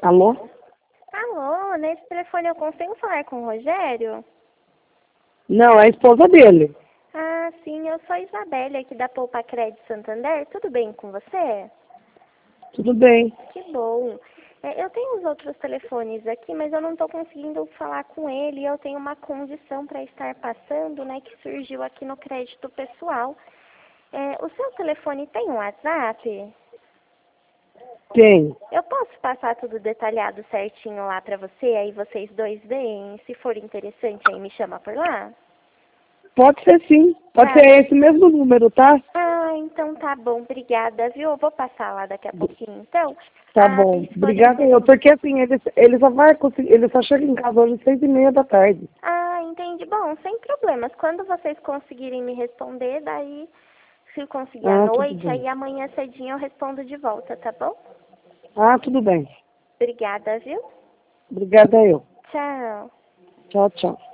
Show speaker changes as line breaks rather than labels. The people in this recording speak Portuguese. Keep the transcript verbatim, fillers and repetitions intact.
Alô?
Alô, nesse telefone eu consigo falar com o Rogério?
Não, é a esposa dele.
Ah, sim, eu sou a Isabelle aqui da Poupa Crédito Santander. Tudo bem com você?
Tudo bem.
Que bom. É, eu tenho os outros telefones aqui, mas eu não estou conseguindo falar com ele. Eu tenho uma condição para estar passando, né, que surgiu aqui no crédito pessoal. É, o seu telefone tem um WhatsApp?
Tem.
Eu posso passar tudo detalhado certinho lá para você, aí vocês dois veem. Se for interessante, aí me chama por lá?
Pode ser sim. Pode
Tá.
ser esse mesmo número, tá?
Ah, então tá bom, obrigada, viu? Eu vou passar lá daqui a pouquinho, então.
Tá
Ah,
bom.
se for
Obrigada eu.
interessante.
Porque assim, ele, ele só vai conseguir. Ele só chega em casa hoje às seis e meia da tarde.
Ah, entendi. Bom, sem problemas. Quando vocês conseguirem me responder, daí, se eu conseguir à
Ah, tudo
noite,
bem.
aí amanhã cedinho eu respondo de volta, tá bom?
Ah, tudo bem.
Obrigada, viu?
Obrigada eu.
Tchau.
Tchau, tchau.